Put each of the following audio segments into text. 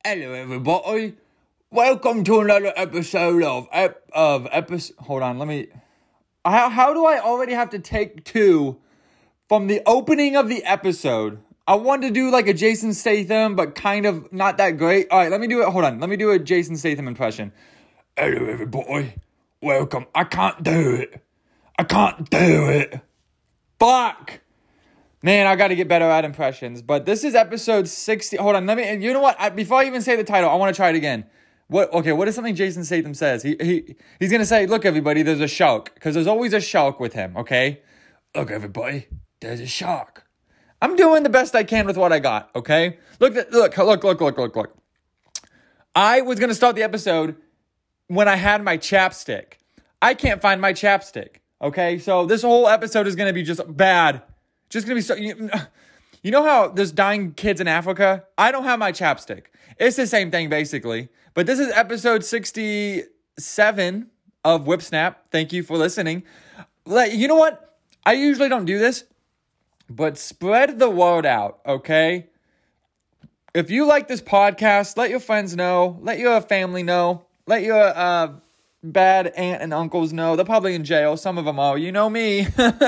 Hello, everybody. Welcome to another episode Hold on, let me. How do I already have to take two from the opening of the episode? I wanted to do like a Jason Statham, but kind of not that great. All right, let me do it. Hold on, let me do a Jason Statham impression. Hello, everybody. Welcome. I can't do it. Fuck. Man, I got to get better at impressions. But this is episode 60. Hold on, you know what? Before I even say the title, I want to try it again. What is something Jason Statham says? He's going to say, look, everybody, there's a shark. Because there's always a shark with him, okay? Look, everybody, there's a shark. I'm doing the best I can with what I got, okay? Look. I was going to start the episode when I had my chapstick. I can't find my chapstick, okay? So this whole episode is going to be just bad. Just going to be so... You know how there's dying kids in Africa? I don't have my chapstick. It's the same thing, basically. But this is episode 67 of Whip Snap. Thank you for listening. You know what? I usually don't do this, but spread the word out, okay? If you like this podcast, let your friends know. Let your family know. Let your bad aunt and uncles know. They're probably in jail. Some of them are. You know me.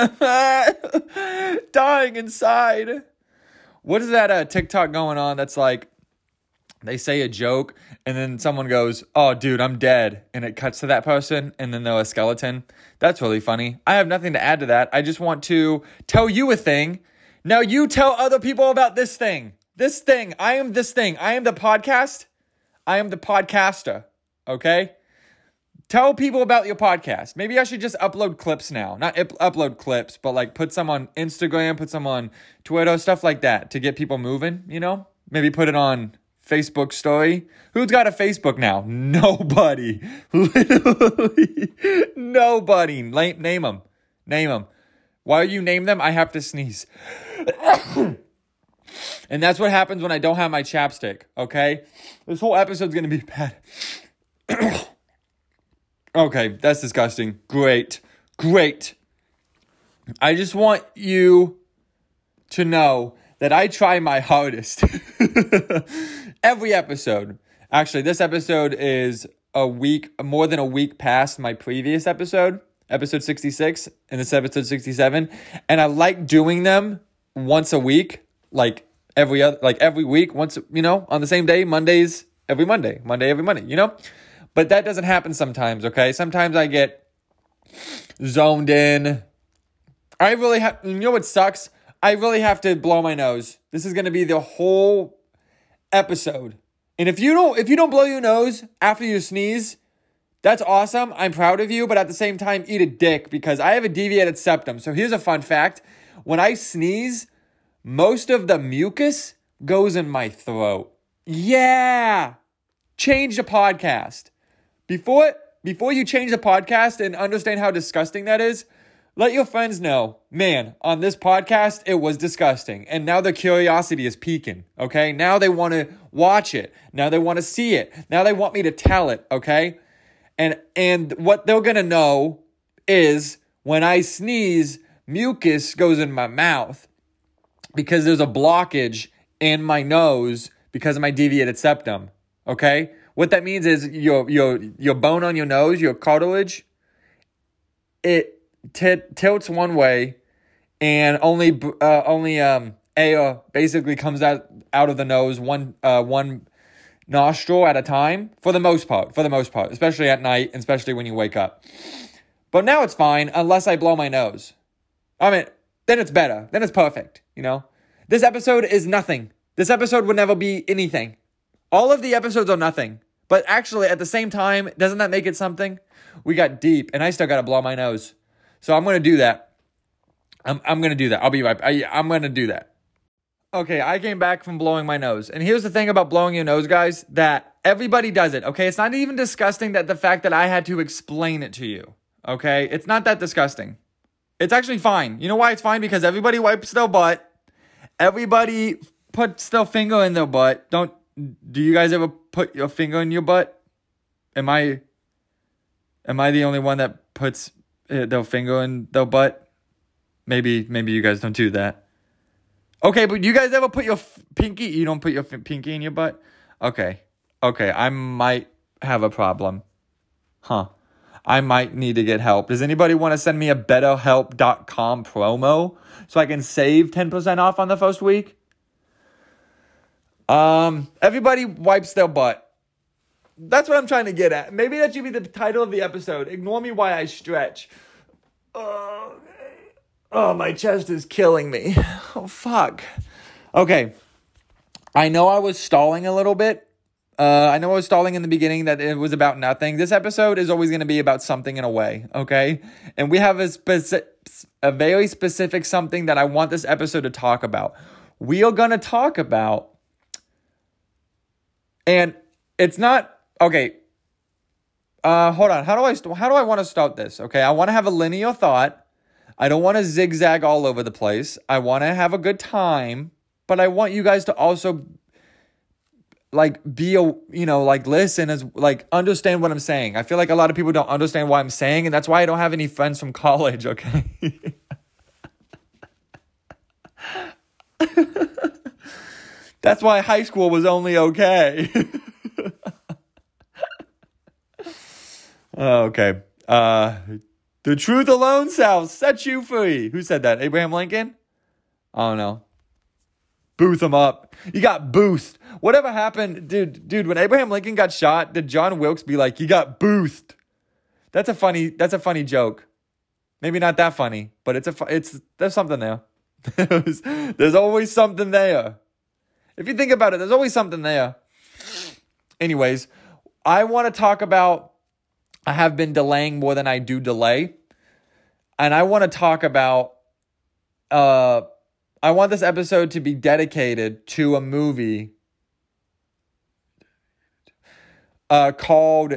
Dying inside. What is that TikTok going on that's like, they say a joke, and then someone goes, oh, dude, I'm dead. And it cuts to that person, and then they're a skeleton. That's really funny. I have nothing to add to that. I just want to tell you a thing. Now you tell other people about this thing. This thing. I am this thing. I am the podcast. I am the podcaster. Okay? Tell people about your podcast. Maybe I should just upload clips now. Not upload clips, but like put some on Instagram, put some on Twitter, stuff like that to get people moving, you know? Maybe put it on Facebook story. Who's got a Facebook now? Nobody. Literally nobody. Name them. While you name them, I have to sneeze. And that's what happens when I don't have my chapstick, okay? This whole episode's going to be bad. Okay, that's disgusting. Great. I just want you to know that I try my hardest. Every episode. Actually, this episode is more than a week past my previous episode 66, and this episode 67. And I like doing them once a week, like every week, once, on the same day, Monday, every Monday, But that doesn't happen sometimes, okay? Sometimes I get zoned in. I really have... You know what sucks? I really have to blow my nose. This is going to be the whole episode. And if you don't blow your nose after you sneeze, that's awesome. I'm proud of you. But at the same time, eat a dick because I have a deviated septum. So here's a fun fact. When I sneeze, most of the mucus goes in my throat. Yeah! Change the podcast. Before you change the podcast and understand how disgusting that is, let your friends know, man, on this podcast, it was disgusting. And now their curiosity is peaking, okay? Now they want to watch it. Now they want to see it. Now they want me to tell it, okay? And what they're going to know is when I sneeze, mucus goes in my mouth because there's a blockage in my nose because of my deviated septum, okay? What that means is your bone on your nose, your cartilage, it tilts one way, and only air basically comes out of the nose one nostril at a time for the most part, especially at night, and especially when you wake up. But now it's fine unless I blow my nose. I mean, then it's better. Then it's perfect, This episode is nothing. This episode would never be anything. All of the episodes are nothing. But actually, at the same time, doesn't that make it something? We got deep, and I still got to blow my nose. So I'm going to do that. I'm going to do that. I'll be right back. I'm going to do that. Okay, I came back from blowing my nose. And here's the thing about blowing your nose, guys, that everybody does it, okay? It's not even disgusting that the fact that I had to explain it to you, okay? It's not that disgusting. It's actually fine. You know why it's fine? Because everybody wipes their butt. Everybody puts their finger in their butt. Do you guys ever put your finger in your butt? Am I the only one that puts their finger in their butt? Maybe you guys don't do that. Okay, but you guys ever put your pinky? You don't put your pinky in your butt? Okay. Okay, I might have a problem. Huh. I might need to get help. Does anybody want to send me a betterhelp.com promo so I can save 10% off on the first week? Everybody wipes their butt. That's what I'm trying to get at. Maybe that should be the title of the episode. Ignore me while I stretch. Oh, my chest is killing me. Oh, fuck. Okay. I know I was stalling a little bit. I know I was stalling in the beginning that it was about nothing. This episode is always going to be about something in a way, okay? And we have a very specific something that I want this episode to talk about. We are going to talk about, and it's not, okay, hold on. How do I want to start this, okay? I want to have a linear thought. I don't want to zigzag all over the place. I want to have a good time, but I want you guys to also listen as understand what I'm saying. I feel like a lot of people don't understand what I'm saying, and that's why I don't have any friends from college, okay? That's why high school was only okay. Okay. The truth alone shall set you free. Who said that? Abraham Lincoln? I don't know. Booth him up. You got boothed. Whatever happened, dude, when Abraham Lincoln got shot, did John Wilkes be like, you got boothed? That's a funny joke. Maybe not that funny, but there's something there. There's always something there. If you think about it, there's always something there. Anyways, I want to talk about, I have been delaying more than I do delay. And I want to talk about, I want this episode to be dedicated to a movie called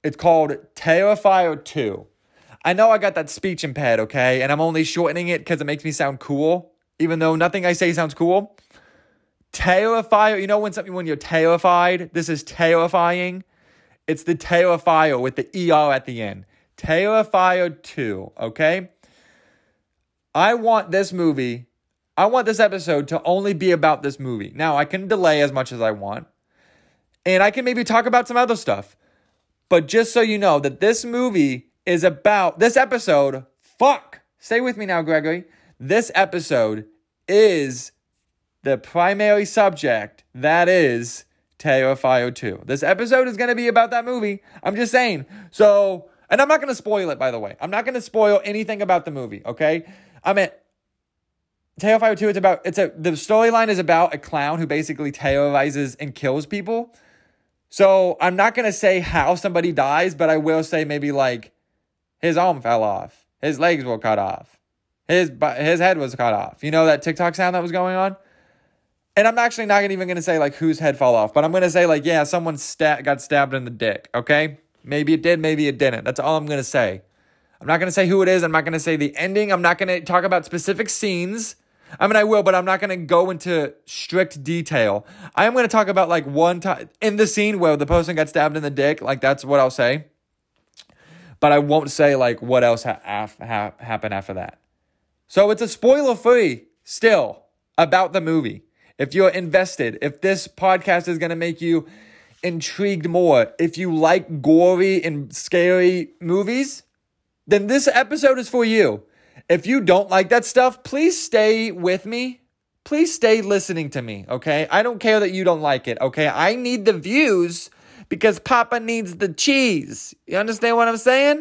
Terrifier 2. I know I got that speech impaired, okay? And I'm only shortening it because it makes me sound cool, even though nothing I say sounds cool. Terrifier, you know when you're terrified? This is terrifying. It's the Terrifier with the ER at the end. Terrifier 2, okay? I want this episode to only be about this movie. Now, I can delay as much as I want. And I can maybe talk about some other stuff. But just so you know that this episode, stay with me now, Gregory. This episode is the primary subject, that is Terrifier 2. This episode is going to be about that movie. I'm just saying. So, and I'm not going to spoil it, by the way. I'm not going to spoil anything about the movie, okay? Terrifier 2, the storyline is about a clown who basically terrorizes and kills people. So I'm not going to say how somebody dies, but I will say maybe like his arm fell off. His legs were cut off. His head was cut off. You know that TikTok sound that was going on? And I'm actually not even going to say like whose head fell off, but I'm going to say like, yeah, someone got stabbed in the dick, okay? Maybe it did, maybe it didn't. That's all I'm going to say. I'm not going to say who it is. I'm not going to say the ending. I'm not going to talk about specific scenes. I mean, I will, but I'm not going to go into strict detail. I am going to talk about like one time in the scene where the person got stabbed in the dick. Like that's what I'll say. But I won't say like what else happened after that. So it's a spoiler-free still about the movie. If you're invested, if this podcast is going to make you intrigued more, if you like gory and scary movies, then this episode is for you. If you don't like that stuff, please stay with me. Please stay listening to me, okay? I don't care that you don't like it, okay? I need the views because Papa needs the cheese. You understand what I'm saying?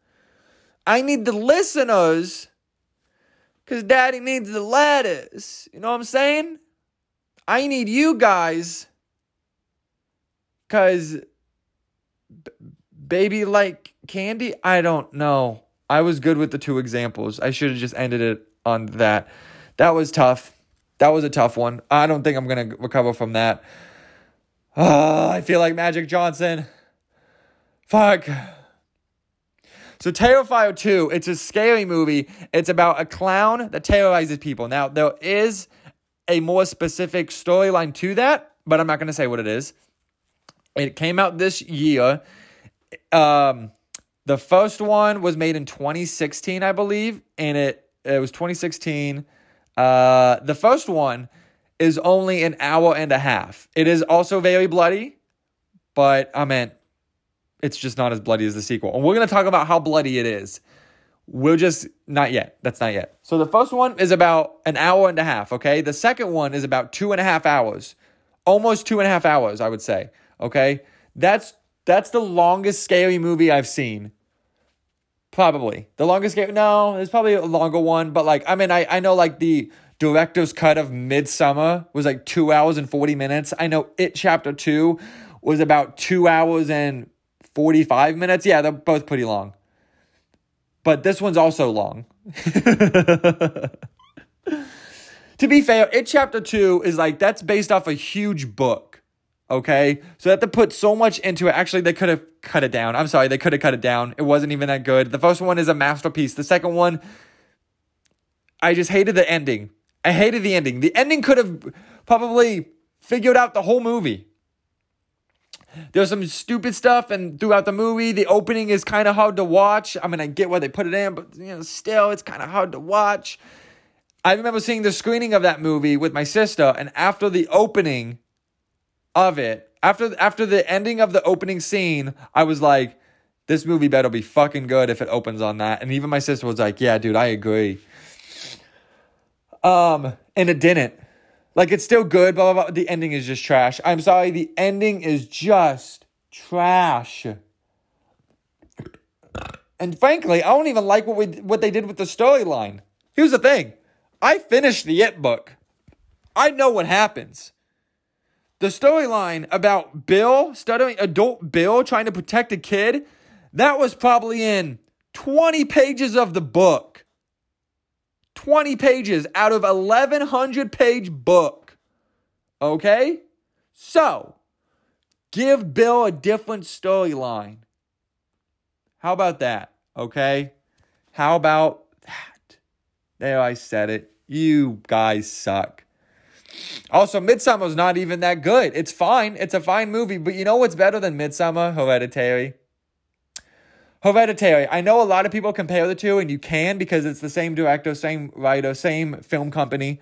I need the listeners because Daddy needs the lettuce. You know what I'm saying? I need you guys because baby like candy? I don't know. I was good with the two examples. I should have just ended it on that. That was tough. That was a tough one. I don't think I'm going to recover from that. I feel like Magic Johnson. Fuck. So Terrifier 2, it's a scary movie. It's about a clown that terrorizes people. Now, there is a more specific storyline to that, but I'm not going to say what it is. It came out this year. The first one was made in 2016, I believe, and it was 2016. The first one is only an hour and a half. It is also very bloody, but I meant it's just not as bloody as the sequel. And we're going to talk about how bloody it is. Not yet. That's not yet. So the first one is about an hour and a half, okay? The second one is about 2.5 hours. Almost 2.5 hours, I would say, okay? That's the longest scary movie I've seen. Probably. The longest scary... No, there's probably a longer one, but like, I mean, I know like the director's cut of Midsommar was like 2 hours and 40 minutes. I know It Chapter 2 was about 2 hours and 45 minutes. Yeah, they're both pretty long. But this one's also long. To be fair, It Chapter 2 is like, that's based off a huge book. Okay? So they have to put so much into it. Actually, they could have cut it down. I'm sorry, they could have cut it down. It wasn't even that good. The first one is a masterpiece. The second one, I just hated the ending. I hated the ending. The ending could have probably figured out the whole movie. There's some stupid stuff, and throughout the movie, the opening is kind of hard to watch. I mean, I get why they put it in, but still, it's kind of hard to watch. I remember seeing the screening of that movie with my sister, and after the opening of it, after the ending of the opening scene, I was like, this movie better be fucking good if it opens on that. And even my sister was like, yeah, dude, I agree. And it didn't. Like, it's still good, blah, blah, blah. The ending is just trash. I'm sorry, the ending is just trash. And frankly, I don't even like what they did with the storyline. Here's the thing. I finished the It book. I know what happens. The storyline about adult Bill trying to protect a kid, that was probably in 20 pages of the book. 20 pages out of 1,100-page book. Okay? So, give Bill a different storyline. How about that? Okay? How about that? There, I said it. You guys suck. Also, Midsommar's not even that good. It's fine. It's a fine movie. But you know what's better than Midsommar? Hereditary. I know a lot of people compare the two, and you can because it's the same director, same writer, same film company.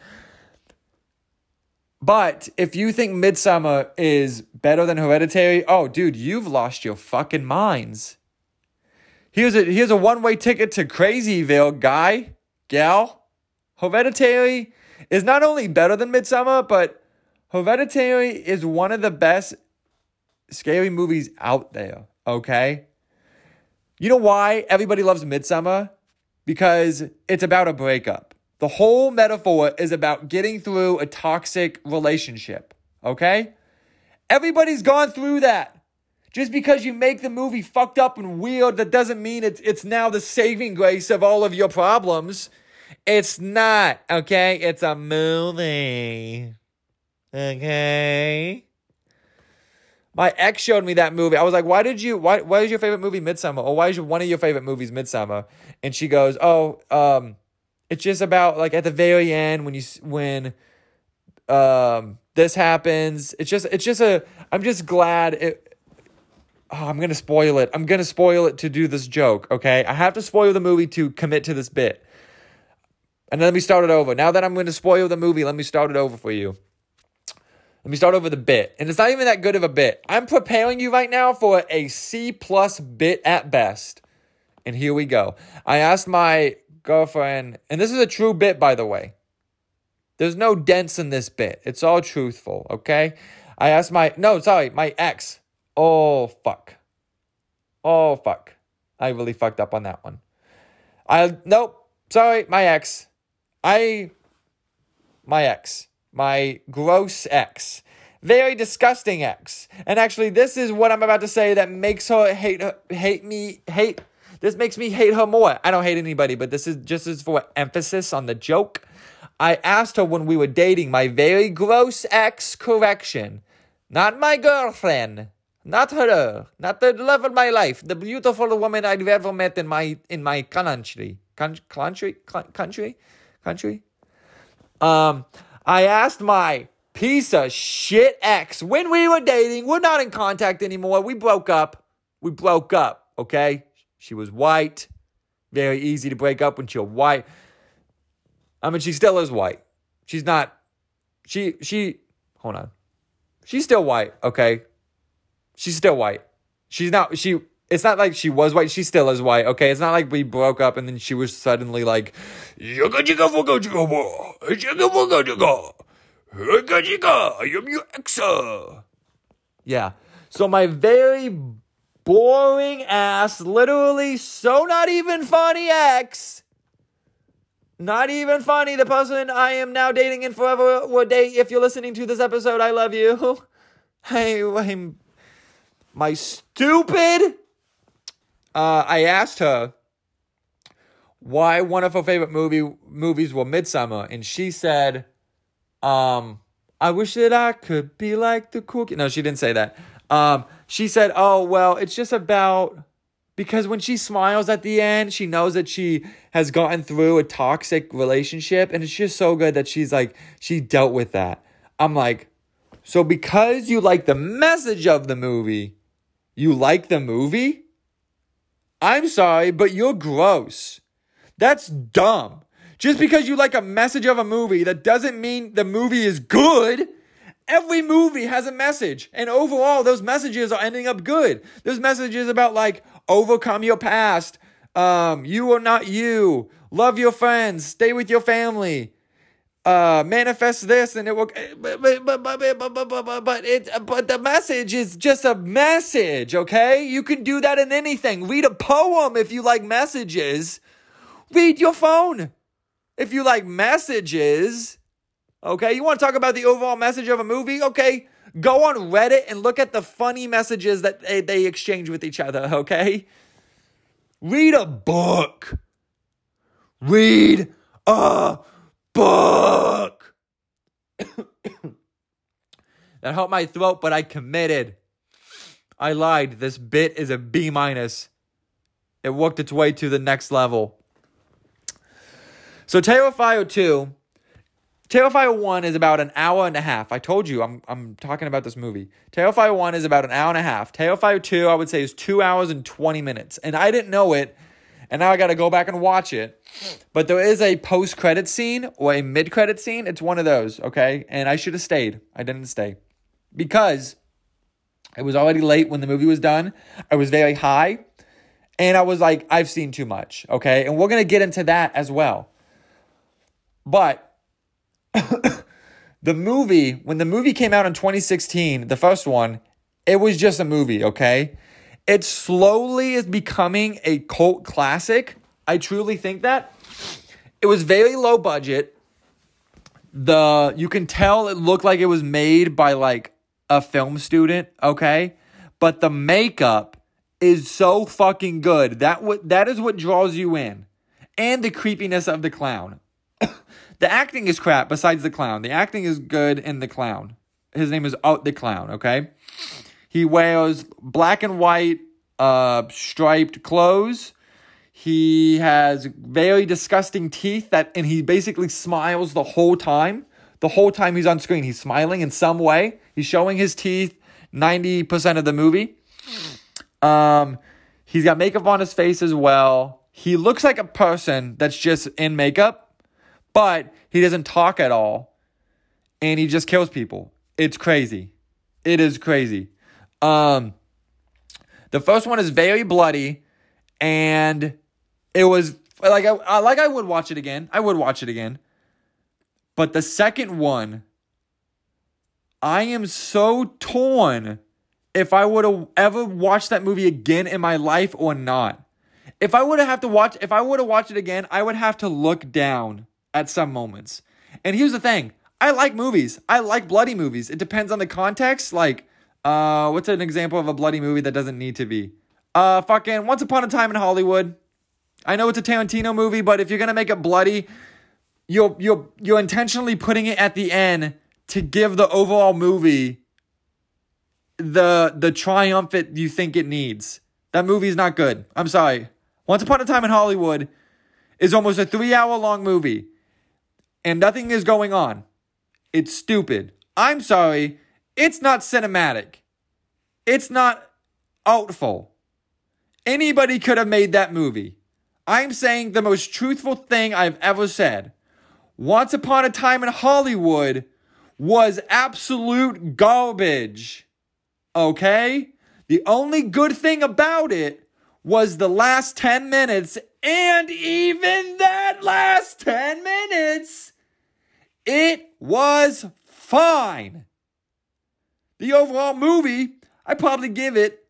But if you think Midsommar is better than Hereditary, oh, dude, you've lost your fucking minds. Here's a one-way ticket to Crazyville, gal. Hereditary is not only better than Midsommar, but Hereditary is one of the best scary movies out there, okay? You know why everybody loves Midsommar? Because it's about a breakup. The whole metaphor is about getting through a toxic relationship, okay? Everybody's gone through that. Just because you make the movie fucked up and weird, that doesn't mean it's now the saving grace of all of your problems. It's not, okay? It's a movie, okay? My ex showed me that movie. I was like, why is your favorite movie Midsommar? Or why is one of your favorite movies Midsommar? And she goes, it's just about like at the very end when this happens. I'm just glad I'm going to spoil it. I'm going to spoil it to do this joke, okay? I have to spoil the movie to commit to this bit. And let me start it over. Now that I'm going to spoil the movie, let me start it over for you. Let me start over the bit. And it's not even that good of a bit. I'm preparing you right now for a C+ bit at best. And here we go. I asked my girlfriend, and this is a true bit, by the way. There's no dents in this bit. It's all truthful, okay? I asked my ex. Oh, fuck. I really fucked up on that one. My ex. My gross ex. Very disgusting ex. And actually, this is what I'm about to say that makes her this makes me hate her more. I don't hate anybody, but this is just as for emphasis on the joke. I asked her when we were dating, my very gross ex, correction. Not my girlfriend. Not her. Not the love of my life. The beautiful woman I've ever met in my country. Country? I asked my piece of shit ex when we were dating. We're not in contact anymore. We broke up, okay? She was white. Very easy to break up when you're white. I mean, she still is white. She's not... hold on. She's still white, okay? She's still white. It's not like she was white. She still is white, okay? It's not like we broke up and then she was suddenly like, I am your ex. Yeah. So my very boring ass, literally so not even funny ex, not even funny, the person I am now dating and forever will date. If you're listening to this episode, I love you. I'm my stupid. I asked her why one of her favorite movies were Midsummer, and she said, I wish that I could be like the cool kid. No, she didn't say that. She said, oh, well, it's just about, because when she smiles at the end, she knows that she has gotten through a toxic relationship, and it's just so good that she dealt with that. I'm like, so because you like the message of the movie, you like the movie? I'm sorry, but you're gross. That's dumb. Just because you like a message of a movie, that doesn't mean the movie is good. Every movie has a message. And overall, those messages are ending up good. There's messages about like, overcome your past. You are not you. Love your friends. Stay with your family. Manifest this and it will, but the message is just a message, okay? You can do that in anything. Read a poem if you like messages. Read your phone if you like messages, okay? You want to talk about the overall message of a movie? Okay, go on Reddit and look at the funny messages that they exchange with each other, okay? Read a book. Read a book. That helped my throat, but I committed. I lied. This bit is a B-. It worked its way to the next level. So Terrifier 2. Terrifier 1 is about an hour and a half. I told you I'm talking about this movie. Terrifier 1 is about an hour and a half. Terrifier 2, I would say, is 2 hours and 20 minutes. And I didn't know it. And now I got to go back and watch it. But there is a post-credit scene or a mid-credit scene. It's one of those, okay? And I should have stayed. I didn't stay. Because it was already late when the movie was done. I was very high. And I was like, I've seen too much, okay? And we're going to get into that as well. But when the movie came out in 2016, the first one, it was just a movie, okay? It slowly is becoming a cult classic. I truly think that. It was very low budget. You can tell it looked like it was made by like a film student, okay? But the makeup is so fucking good. That is what draws you in. And the creepiness of the clown. The acting is crap besides the clown. The acting is good in the clown. His name is Art the Clown, okay? He wears black and white striped clothes. He has very disgusting teeth and he basically smiles the whole time. The whole time he's on screen, he's smiling in some way. He's showing his teeth 90% of the movie. He's got makeup on his face as well. He looks like a person that's just in makeup, but he doesn't talk at all. And he just kills people. It's crazy. It is crazy. The first one is very bloody, and it was like I would watch it again. I would watch it again. But the second one, I am so torn if I would have ever watched that movie again in my life or not. If I would have watched it again, I would have to look down at some moments. And here's the thing. I like movies. I like bloody movies. It depends on the context. Like, what's an example of a bloody movie that doesn't need to be? Fucking Once Upon a Time in Hollywood. I know it's a Tarantino movie, but if you're gonna make it bloody, you're intentionally putting it at the end to give the overall movie the triumphant you think it needs. That movie's not good. I'm sorry. Once Upon a Time in Hollywood is almost a 3-hour long movie, and nothing is going on. It's stupid. I'm sorry. It's not cinematic. It's not artful. Anybody could have made that movie. I'm saying the most truthful thing I've ever said. Once Upon a Time in Hollywood was absolute garbage. Okay? The only good thing about it was the last 10 minutes, and even that last 10 minutes, it was fine. The overall movie, I probably give it,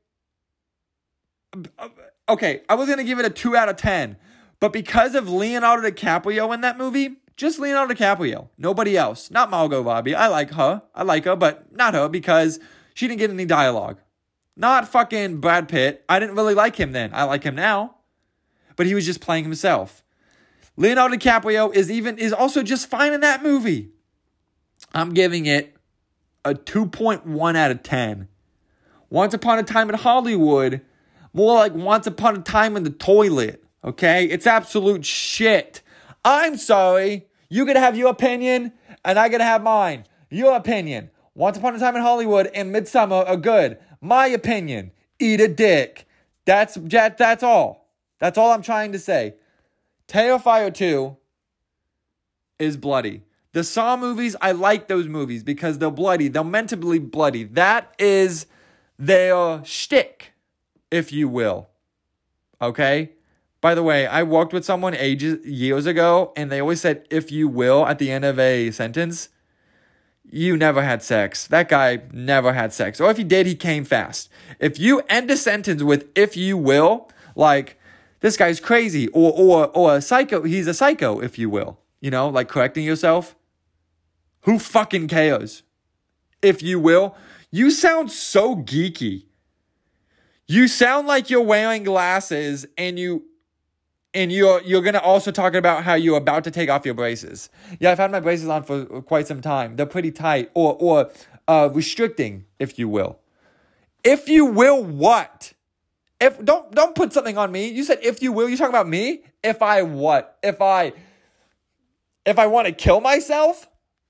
okay, I was going to give it a 2 out of 10, but because of Leonardo DiCaprio in that movie, just Leonardo DiCaprio, nobody else, not Margot Robbie. I like her, but not her because she didn't get any dialogue. Not fucking Brad Pitt. I didn't really like him then. I like him now. But he was just playing himself. Leonardo DiCaprio is also just fine in that movie. I'm giving it a 2.1 out of 10. Once Upon a Time in Hollywood, more like Once Upon a Time in the Toilet. Okay? It's absolute shit. I'm sorry. You gotta have your opinion, and I gotta have mine. Your opinion. Once Upon a Time in Hollywood and Midsommar are good. My opinion, eat a dick. That's all. That's all I'm trying to say. Terrifier 2 is bloody. The Saw movies, I like those movies because they're bloody. They're meant to be bloody. That is their shtick, if you will. Okay? By the way, I worked with someone years ago, and they always said, if you will, at the end of a sentence. You never had sex. That guy never had sex. Or if he did, he came fast. If you end a sentence with if you will, like, this guy's crazy. Or a psycho. He's a psycho, if you will. You know, like correcting yourself. Who fucking cares? If you will. You sound so geeky. You sound like you're wearing glasses and you're going to also talk about how you're about to take off your braces. Yeah, I've had my braces on for quite some time. They're pretty tight or restricting, if you will. If you will what? Don't put something on me. You said if you will. You talking about me? If I what? If I want to kill myself?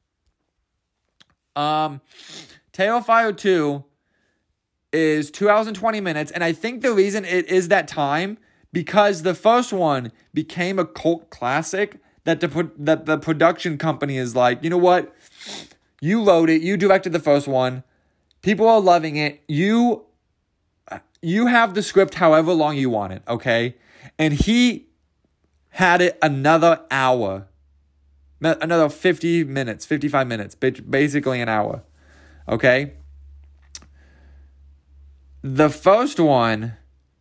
Terrifier 2 is 2 hours and 20 minutes. And I think the reason it is that time because the first one became a cult classic that the production company is like, you know what? You wrote it. You directed the first one. People are loving it. You have the script however long you want it, okay? And he had it another hour. Another 50 minutes, 55 minutes. Basically an hour, okay? The first one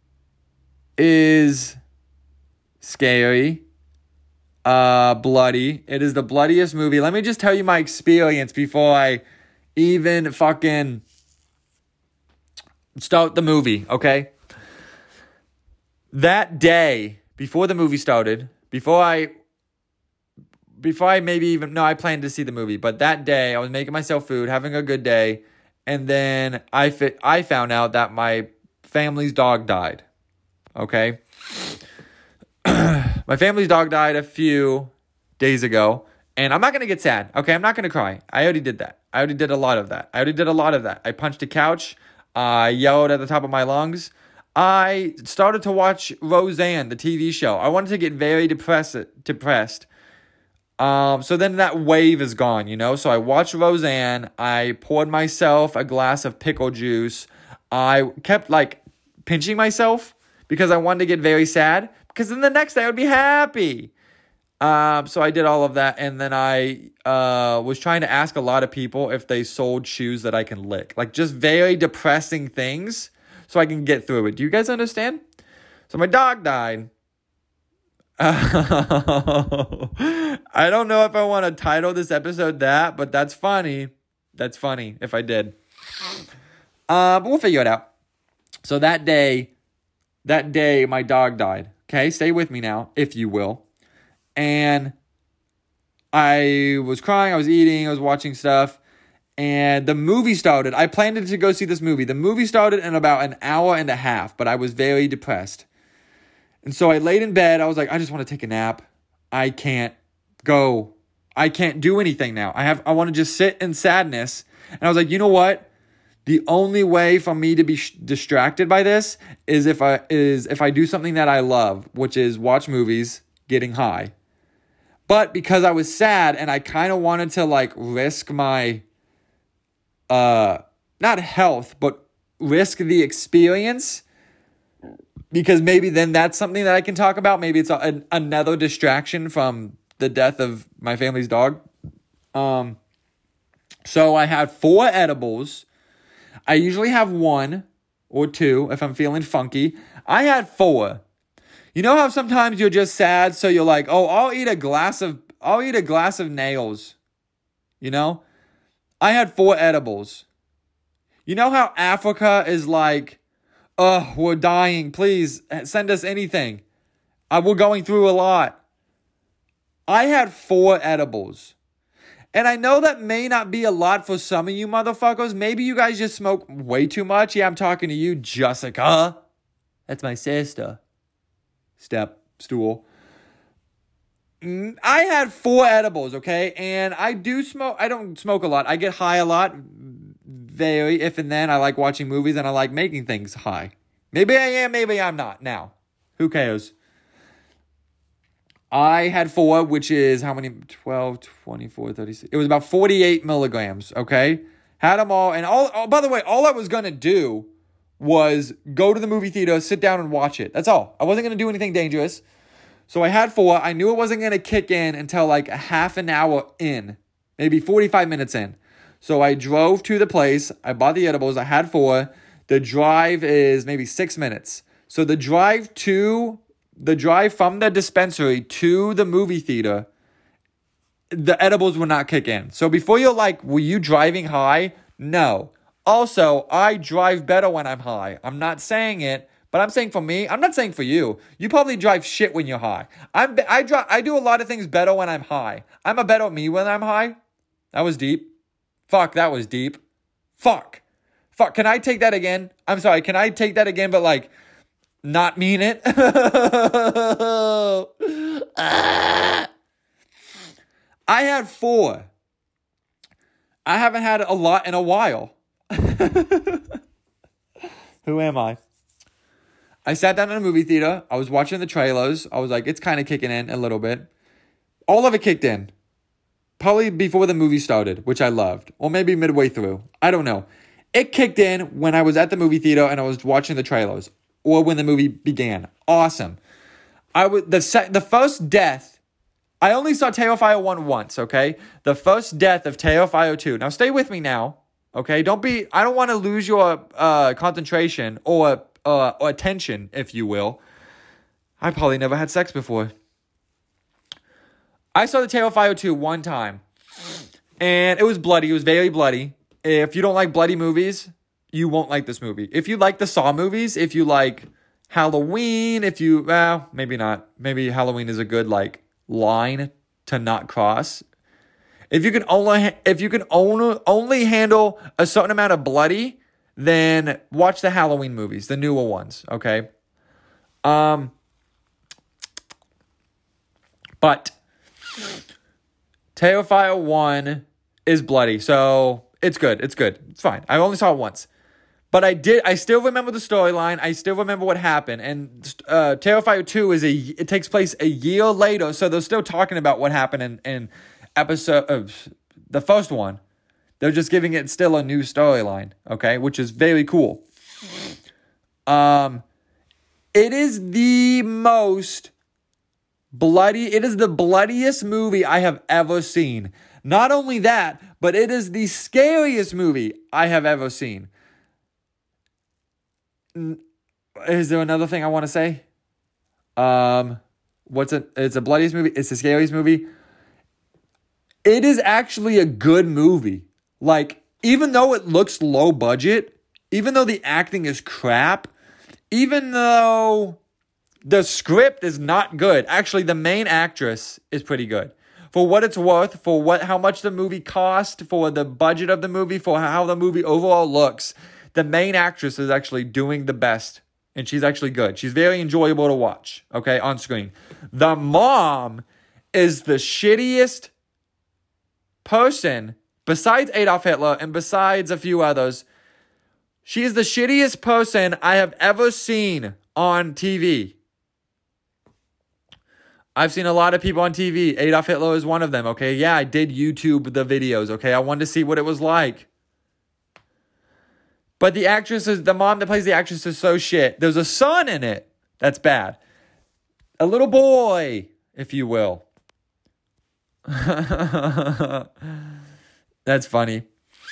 is scary, bloody. It is the bloodiest movie. Let me just tell you my experience before I even fucking start the movie, okay? That day, before the movie started, I planned to see the movie, but that day, I was making myself food, having a good day, and then I found out that my family's dog died. Okay. My family's dog died a few days ago, and I'm not going to get sad. Okay. I'm not going to cry. I already did that. I already did a lot of that. I punched a couch. I yelled at the top of my lungs. I started to watch Roseanne, the TV show. I wanted to get very depressed. So then that wave is gone, you know? So I watched Roseanne. I poured myself a glass of pickle juice. I kept like pinching myself because I wanted to get very sad because then the next day I would be happy. So I did all of that. And then I was trying to ask a lot of people if they sold shoes that I can lick. Like just very depressing things so I can get through it. Do you guys understand? So my dog died. I don't know if I want to title this episode that, but that's funny. That's funny if I did. But we'll figure it out. So that day, my dog died. Okay, stay with me now, if you will. And I was crying, I was eating, I was watching stuff. And the movie started. I planned to go see this movie. The movie started in about an hour and a half, but I was very depressed. And so I laid in bed. I was like, I just want to take a nap. I can't go. I can't do anything now. I want to just sit in sadness. And I was like, you know what? The only way for me to be distracted by this is if I do something that I love, which is watch movies, getting high. But because I was sad and I kind of wanted to like risk my not health, but risk the experience, because maybe then that's something that I can talk about. Maybe it's another distraction from the death of my family's dog. So I had 4 edibles. I usually have 1 or 2 if I'm feeling funky. I had 4. You know how sometimes you're just sad, so you're like, oh, I'll eat a glass of nails. You know? I had 4 edibles. You know how Africa is like, oh, we're dying. Please send us anything. We're going through a lot. I had 4 edibles. And I know that may not be a lot for some of you motherfuckers. Maybe you guys just smoke way too much. Yeah, I'm talking to you, Jessica. That's my sister. Stool. I had 4 edibles, okay? And I do smoke. I don't smoke a lot. I get high a lot. Very if and then. I like watching movies and I like making things high. Maybe I am, maybe I'm not. Now, who cares? I had 4, which is how many? 12, 24, 36. It was about 48 milligrams, okay? Had them all. And by the way, all I was going to do was go to the movie theater, sit down and watch it. That's all. I wasn't going to do anything dangerous. So I had 4. I knew it wasn't going to kick in until like a half an hour in, maybe 45 minutes in. So I drove to the place. I bought the edibles. I had 4. The drive is maybe 6 minutes. So the drive from the dispensary to the movie theater, the edibles will not kick in. So before you're like, were you driving high? No. Also, I drive better when I'm high. I'm not saying it, but I'm saying for me. I'm not saying for you. You probably drive shit when you're high. I do a lot of things better when I'm high. I'm a better me when I'm high. That was deep. Fuck, that was deep. Fuck. Can I take that again? I'm sorry. Can I take that again, but like, not mean it? I had 4. I haven't had a lot in a while. Who am I? I sat down in a movie theater. I was watching the trailers. I was like, it's kind of kicking in a little bit. All of it kicked in. Probably before the movie started, which I loved. Or maybe midway through. I don't know. It kicked in when I was at the movie theater and I was watching the trailers. Or when the movie began. Awesome. The first death, I only saw Terrifier 1 once, okay? The first death of Terrifier 2. Now stay with me now, okay? I don't want to lose your concentration or attention, if you will. I probably never had sex before. I saw the Terrifier 2 one time. And it was bloody. It was very bloody. If you don't like bloody movies, you won't like this movie. If you like the Saw movies, if you like Halloween, maybe not. Maybe Halloween is a good like line to not cross. If you can only handle a certain amount of bloody, then watch the Halloween movies, the newer ones, okay? But Terrifier 1 is bloody, so it's good. It's fine. I only saw it once. But I still remember the storyline. I still remember what happened. And Terrifier 2 it takes place a year later, so they're still talking about what happened in episode the first one. They're just giving it still a new storyline, okay? Which is very cool. It is the most bloody, it is the bloodiest movie I have ever seen. Not only that, but it is the scariest movie I have ever seen. Is there another thing I want to say? It's the bloodiest movie. It's the scariest movie. It is actually a good movie. Like, even though it looks low budget, even though the acting is crap, even though the script is not good. Actually, the main actress is pretty good. For what it's worth, how much the movie cost, for the budget of the movie, for how the movie overall looks, the main actress is actually doing the best. And she's actually good. She's very enjoyable to watch, okay, on screen. The mom is the shittiest person, besides Adolf Hitler and besides a few others. She is the shittiest person I have ever seen on TV. I've seen a lot of people on TV. Adolf Hitler is one of them, okay? Yeah, I did YouTube the videos, okay? I wanted to see what it was like. But the mom that plays the actress is so shit. There's a son in it. That's bad. A little boy, if you will. That's funny.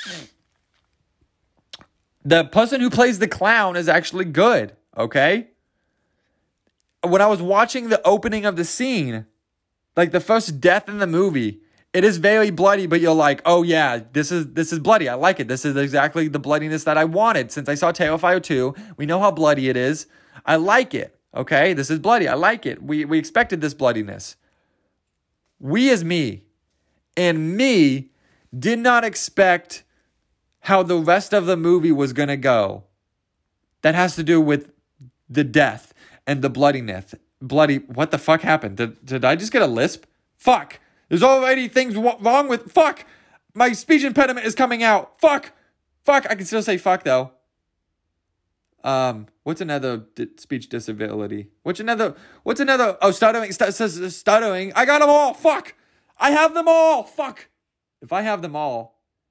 The person who plays the clown is actually good, okay? When I was watching the opening of the scene, like the first death in the movie, it is very bloody, but you're like, oh yeah, this is bloody. I like it. This is exactly the bloodiness that I wanted. Since I saw Terrifier 2, we know how bloody it is. I like it, okay? This is bloody. I like it. We expected this bloodiness. We as me, and me, did not expect how the rest of the movie was going to go. That has to do with the death and the bloodiness. What the fuck happened? Did I just get a lisp? Fuck. There's already things wrong with... Fuck. My speech impediment is coming out. Fuck. I can still say fuck, though. What's another speech disability? What's another... Oh, stuttering. Stuttering. I got them all. Fuck. I have them all. Fuck. If I have them all,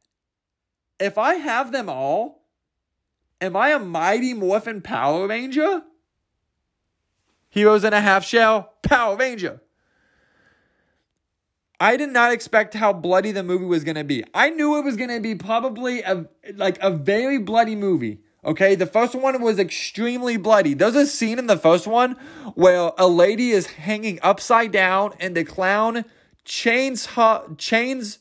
am I a Mighty Morphin Power Ranger? Heroes in a Half Shell, Power Ranger. I did not expect how bloody the movie was going to be. I knew it was going to be probably a very bloody movie. Okay, the first one was extremely bloody. There's a scene in the first one where a lady is hanging upside down and the clown chainsaws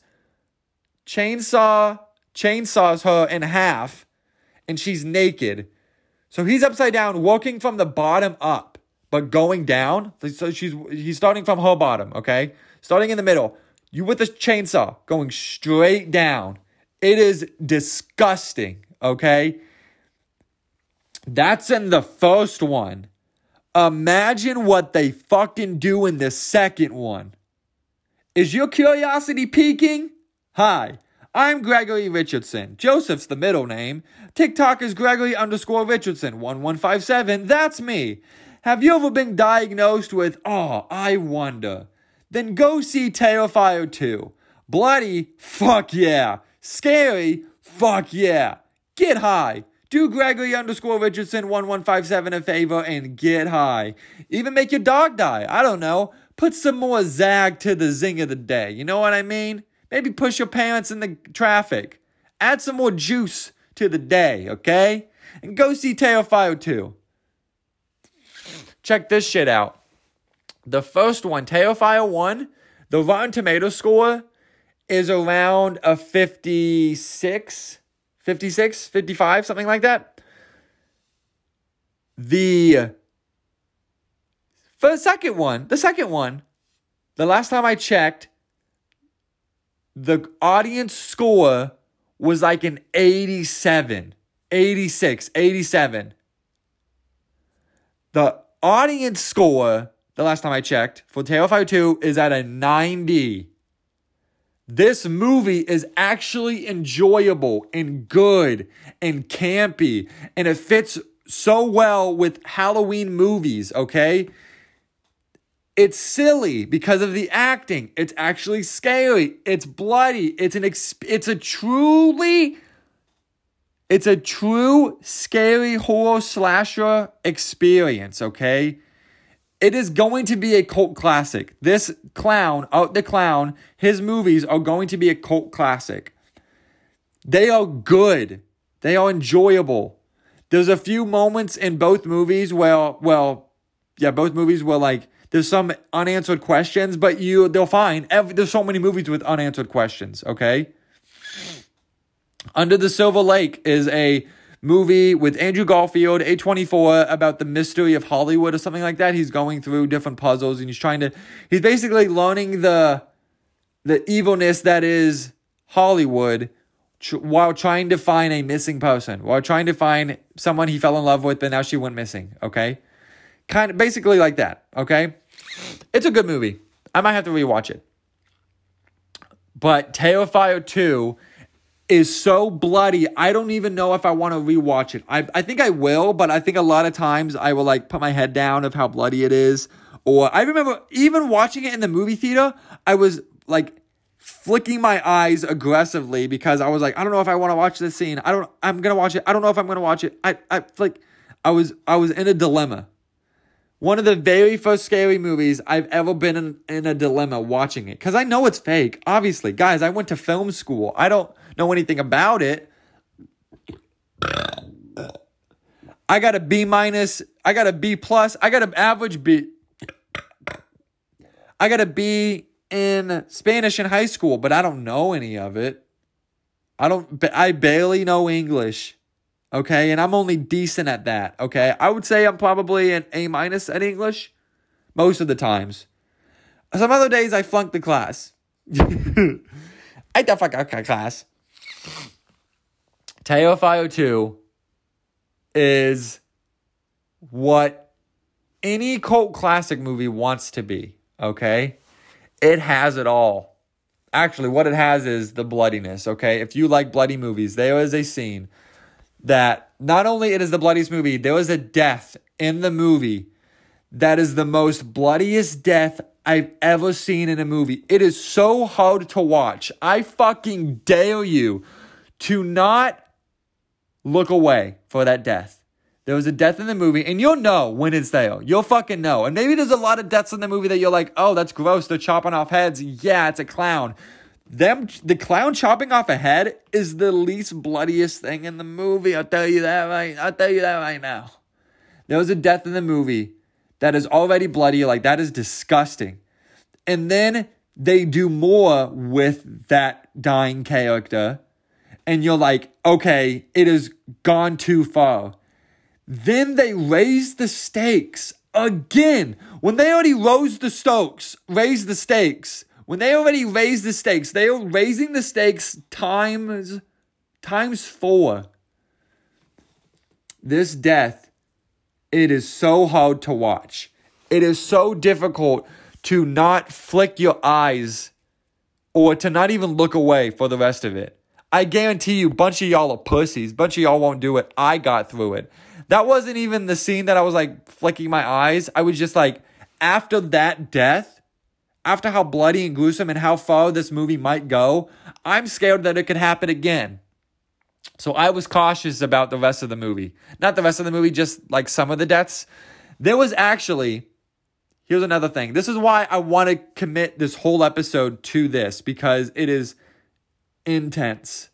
her in half, and she's naked. So he's upside down, working from the bottom up, but going down. So he's starting from her bottom, okay? Starting in the middle. You with the chainsaw, going straight down. It is disgusting, okay? That's in the first one. Imagine what they fucking do in the second one. Is your curiosity peaking? Hi, I'm Gregory Richardson. Joseph's the middle name. TikTok is Gregory_Richardson 1157. That's me. Have you ever been diagnosed with, I wonder? Then go see Terrifier 2. Bloody? Fuck yeah. Scary? Fuck yeah. Get high. Do Gregory_Richardson 1157 a favor and get high. Even make your dog die. I don't know. Put some more zag to the zing of the day. You know what I mean? Maybe push your parents in the traffic. Add some more juice to the day, okay? And go see Terrifier 2. Check this shit out. The first one, Terrifier 1, the Rotten Tomato score is around a 56, 55, something like that. The second one, the last time I checked, the audience score was like an 87, 86, 87. The audience score, the last time I checked, for Terrifier 2 is at a 90. This movie is actually enjoyable and good and campy, and it fits so well with Halloween movies, okay? It's silly because of the acting. It's actually scary. It's bloody. It's a true scary horror slasher experience, okay? It is going to be a cult classic. This clown, the Clown, his movies are going to be a cult classic. They are good. They are enjoyable. There's a few moments in both movies both movies were like, there's some unanswered questions, but they'll find. There's so many movies with unanswered questions, okay? Under the Silver Lake is a movie with Andrew Garfield, A24, about the mystery of Hollywood or something like that. He's going through different puzzles, and he's basically learning the evilness that is Hollywood while trying to find a missing person, while trying to find someone he fell in love with, but now she went missing, okay? Kind of basically like that, okay? It's a good movie. I might have to rewatch it. But Terrifier 2 is so bloody, I don't even know if I want to rewatch it. I think I will, but I think a lot of times I will like put my head down of how bloody it is. Or I remember even watching it in the movie theater, I was like flicking my eyes aggressively because I was like, I don't know if I want to watch this scene. I'm going to watch it. I don't know if I'm going to watch it. I was in a dilemma. One of the very first scary movies I've ever been in a dilemma watching it. Because I know it's fake. Obviously. Guys, I went to film school. I don't know anything about it. I got a B minus. I got a B plus. I got an average B. I got a B in Spanish in high school, but I don't know any of it. I barely know English. Okay, and I'm only decent at that, okay? I would say I'm probably an A minus at English most of the times. Some other days I flunked the class. I definitely class. Terrifier 2 is what any cult classic movie wants to be, okay? It has it all. Actually, what it has is the bloodiness, okay? If you like bloody movies, there is a scene that not only it is the bloodiest movie, there was a death in the movie that is the most bloodiest death I've ever seen in a movie. It is so hard to watch. I fucking dare you to not look away for that death. There was a death in the movie, and you'll know when it's there. You'll fucking know. And maybe there's a lot of deaths in the movie that you're like, oh, that's gross. They're chopping off heads. Yeah, it's a clown. The clown chopping off a head is the least bloodiest thing in the movie. I'll tell you that right now. There was a death in the movie that is already bloody. Like, that is disgusting. And then they do more with that dying character. And you're like, okay, it has gone too far. Then they raise the stakes again. When they already raised the stakes, when they already raised the stakes, they are raising the stakes times 4. This death, it is so hard to watch. It is so difficult to not flick your eyes or to not even look away for the rest of it. I guarantee you, a bunch of y'all are pussies. A bunch of y'all won't do it. I got through it. That wasn't even the scene that I was like flicking my eyes. I was just like, after that death, after how bloody and gruesome and how far this movie might go, I'm scared that it could happen again. So I was cautious about the rest of the movie. Not the rest of the movie, just like some of the deaths. There was actually, here's another thing. This is why I want to commit this whole episode to this, because it is intense.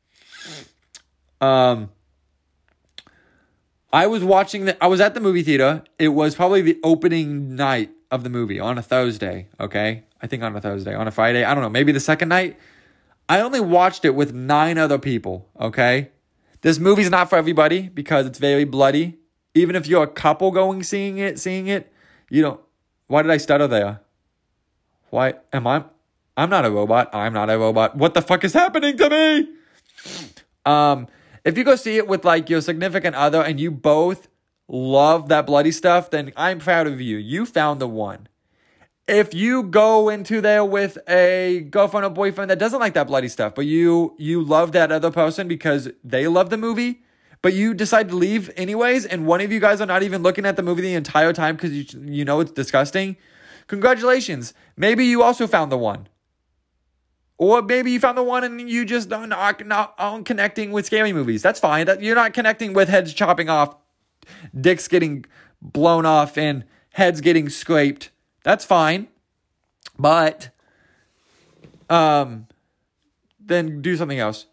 I was at the movie theater. It was probably the opening night of the movie on a Thursday, okay? I think on a Thursday, on a Friday. I don't know, maybe the second night. I only watched it with 9 other people, okay? This movie's not for everybody because it's very bloody. Even if you're a couple seeing it, you don't. Why did I stutter there? Why am I'm not a robot. I'm not a robot. What the fuck is happening to me? If you go see it with like your significant other and you both love that bloody stuff, then I'm proud of you. You found the one. If you go into there with a girlfriend or boyfriend that doesn't like that bloody stuff, but you love that other person because they love the movie, but you decide to leave anyways, and one of you guys are not even looking at the movie the entire time because you know it's disgusting, congratulations. Maybe you also found the one. Or maybe you found the one and you just aren't connecting with scary movies. That's fine. You're not connecting with heads chopping off, dicks getting blown off, and heads getting scraped. That's fine. But then do something else.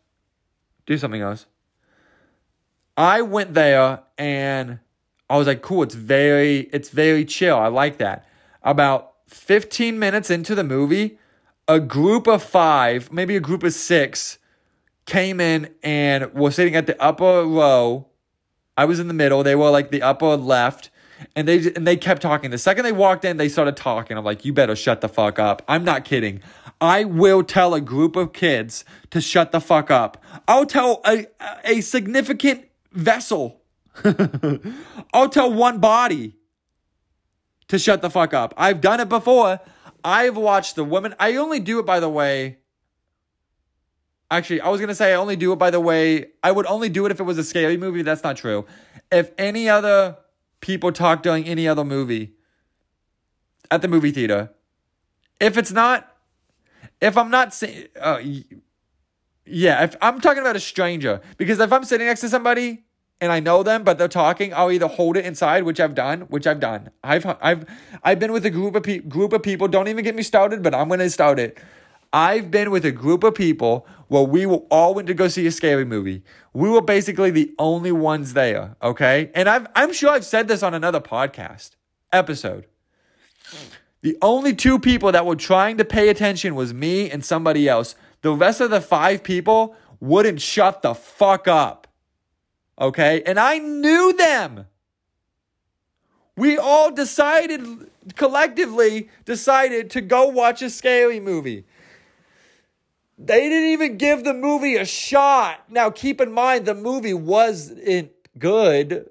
I went there and I was like, cool, it's very chill. I like that. About 15 minutes into the movie, a group of 5, maybe a group of 6, came in and were sitting at the upper row. I was in the middle. They were like the upper left. And they kept talking. The second they walked in, they started talking. I'm like, you better shut the fuck up. I'm not kidding. I will tell a group of kids to shut the fuck up. I'll tell a significant vessel. I'll tell one body to shut the fuck up. I've done it before. I've watched the women. I only do it, by the way. Actually, I was going to say I only do it, by the way. I would only do it if it was a scary movie. That's not true. If any other people talk during any other movie at the movie theater, if it's not if I'm not saying, yeah, if I'm talking about a stranger, because if I'm sitting next to somebody and I know them, but they're talking, I'll either hold it inside, which I've done. I've been with a group of people. Don't even get me started, but I'm going to start it. I've been with a group of people where we all went to go see a scary movie. We were basically the only ones there, okay? And I'm sure I've said this on another podcast episode. The only 2 people that were trying to pay attention was me and somebody else. The rest of the 5 people wouldn't shut the fuck up, okay? And I knew them. We all collectively decided to go watch a scary movie. They didn't even give the movie a shot. Now, keep in mind, the movie wasn't good.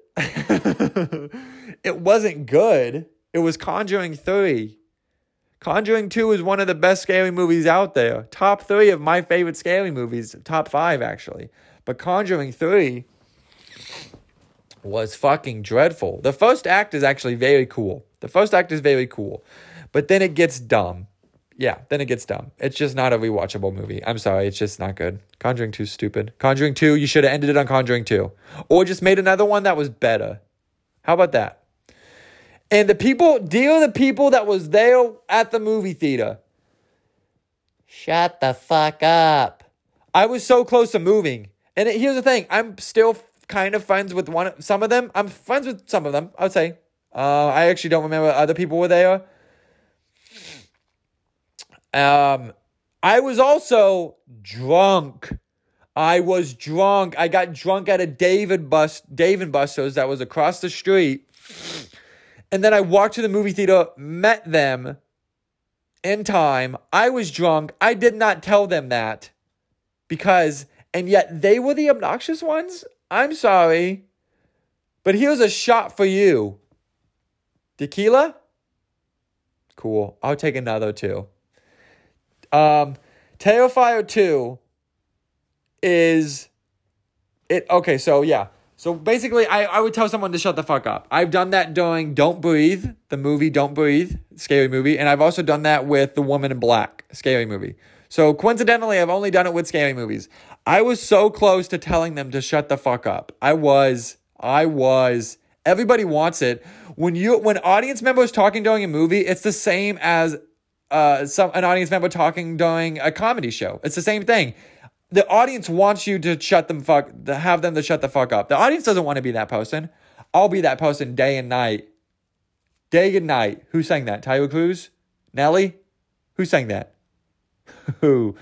It wasn't good. It was Conjuring 3. Conjuring 2 is one of the best scary movies out there. Top 3 of my favorite scary movies. Top 5, actually. But Conjuring 3 was fucking dreadful. The first act is actually very cool. But then it gets dumb. Yeah, then it gets dumb. It's just not a rewatchable movie. I'm sorry, it's just not good. Conjuring 2 is stupid. Conjuring 2, you should have ended it on Conjuring 2. Or just made another one that was better. How about that? And the people that was there at the movie theater, shut the fuck up. I was so close to moving. And here's the thing. I'm still kind of friends with some of them. I'm friends with some of them, I would say. I actually don't remember other people were there. I was also drunk. I got drunk at a Dave and Buster's that was across the street. And then I walked to the movie theater, met them in time. I was drunk. I did not tell them that. And yet they were the obnoxious ones? I'm sorry. But here's a shot for you. Tequila? Cool. I'll take another too. Terrifier 2 is it. Okay, so yeah. So basically, I would tell someone to shut the fuck up. I've done that during Don't Breathe, the movie Don't Breathe, scary movie. And I've also done that with The Woman in Black, scary movie. So coincidentally, I've only done it with scary movies. I was so close to telling them to shut the fuck up. I was. Everybody wants it. When audience members talking during a movie, it's the same as an audience member talking during a comedy show. It's the same thing. The audience wants you to have them to shut the fuck up. The audience doesn't want to be that person. I'll be that person day and night. Day and night. Who sang that? Tyler Cruz? Nelly? Who sang that? Who?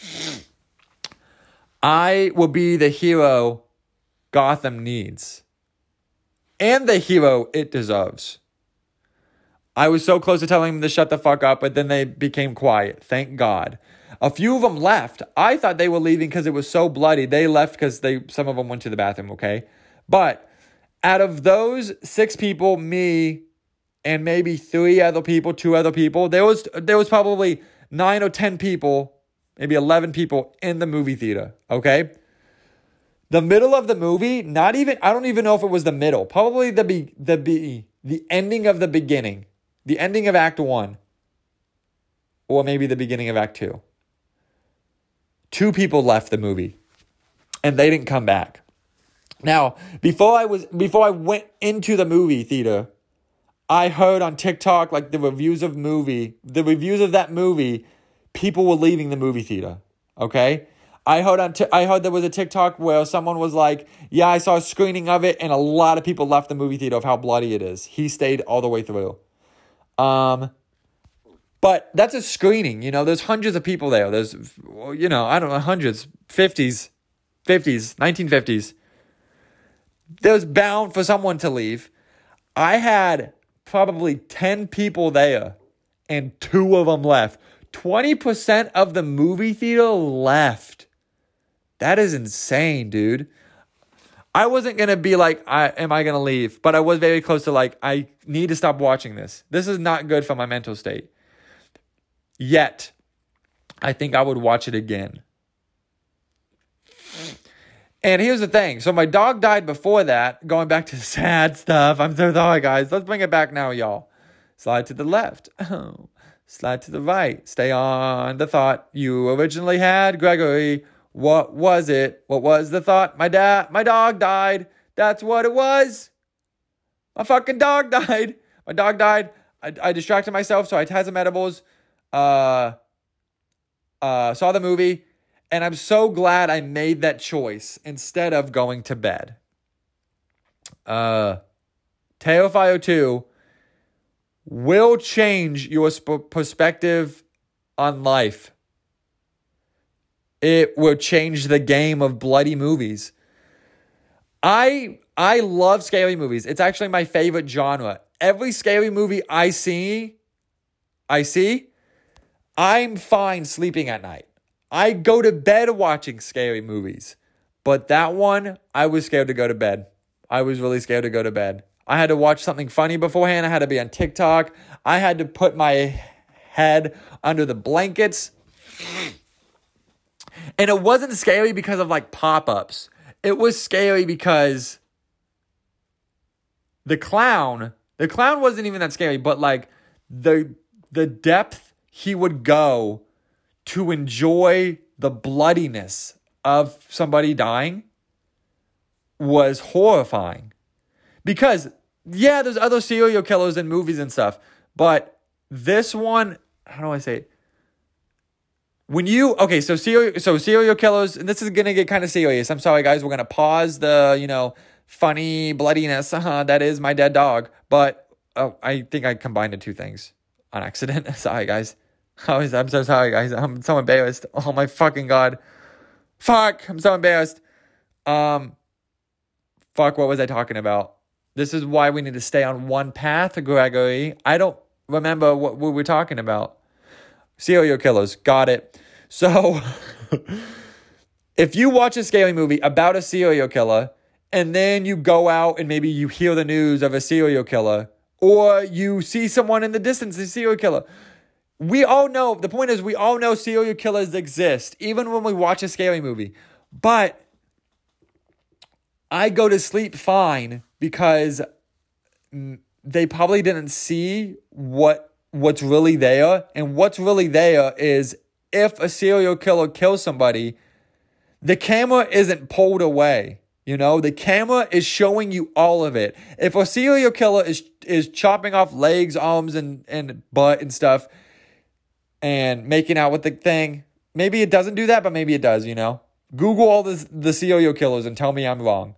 I will be the hero Gotham needs. And the hero it deserves. I was so close to telling them to shut the fuck up, but then they became quiet. Thank God. A few of them left. I thought they were leaving because it was so bloody. They left because some of them went to the bathroom, okay? But out of those 6 people, me and maybe 2 other people, there was probably 9 or 10 people, maybe 11 people in the movie theater, okay? The middle of the movie, I don't even know if it was the middle. Probably the ending of the beginning. The ending of Act 1. Or maybe the beginning of Act 2. 2 people left the movie. And they didn't come back. Now, before I went into the movie theater, I heard on TikTok, like the reviews of that movie, people were leaving the movie theater. Okay? I heard there was a TikTok where someone was like, yeah, I saw a screening of it, and a lot of people left the movie theater of how bloody it is. He stayed all the way through. But that's a screening, there's hundreds of people there. There's, I don't know, hundreds, 50s, 1950s. There's bound for someone to leave. I had probably 10 people there and 2 of them left. 20% of the movie theater left. That is insane, dude. I wasn't going to be like, am I going to leave? But I was very close to like, I need to stop watching this. This is not good for my mental state. Yet, I think I would watch it again. And here's the thing. So my dog died before that. Going back to sad stuff. I'm so sorry, guys. Let's bring it back now, y'all. Slide to the left. Oh, Slide to the right. Stay on the thought you originally had, Gregory. What was it? What was the thought? My dog died. That's what it was. My fucking dog died. My dog died. I distracted myself, so I had some edibles. Saw the movie. And I'm so glad I made that choice instead of going to bed. Terrifier 2 will change your perspective on life. It will change the game of bloody movies. I love scary movies. It's actually my favorite genre. Every scary movie I see, I'm fine sleeping at night. I go to bed watching scary movies. But that one, I was scared to go to bed. I was really scared to go to bed. I had to watch something funny beforehand. I had to be on TikTok. I had to put my head under the blankets. And it wasn't scary because of like pop-ups. It was scary because the clown wasn't even that scary, but like the depth he would go to enjoy the bloodiness of somebody dying was horrifying. Because, yeah, there's other serial killers in movies and stuff, but this one, how do I say it? So serial killers, and this is going to get kind of serious. I'm sorry, guys. We're going to pause the, funny bloodiness. That is my dead dog. But I think I combined the two things on accident. Sorry, guys. I'm so sorry, guys. I'm so embarrassed. Oh, my fucking God. Fuck. I'm so embarrassed. Fuck, what was I talking about? This is why we need to stay on one path, Gregory. I don't remember what we were talking about. Serial killers. Got it. So, if you watch a scary movie about a serial killer, and then you go out and maybe you hear the news of a serial killer, or you see someone in the distance, a serial killer, we all know, the point is we all know serial killers exist, even when we watch a scary movie. But I go to sleep fine because they probably didn't see what's really there. And what's really there is if a serial killer kills somebody, the camera isn't pulled away. The camera is showing you all of it. If a serial killer is chopping off legs, arms, and butt and stuff and making out with the thing, maybe it doesn't do that, but maybe it does, Google all the serial killers and tell me I'm wrong.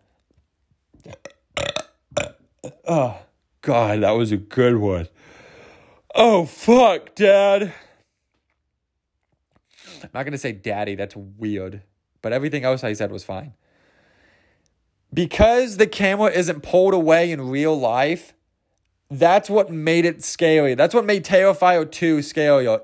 Oh, God, that was a good one. Oh, fuck, Dad. I'm not going to say daddy. That's weird. But everything else I said was fine. Because the camera isn't pulled away in real life, that's what made it scary. That's what made Terrifier 2 scarier.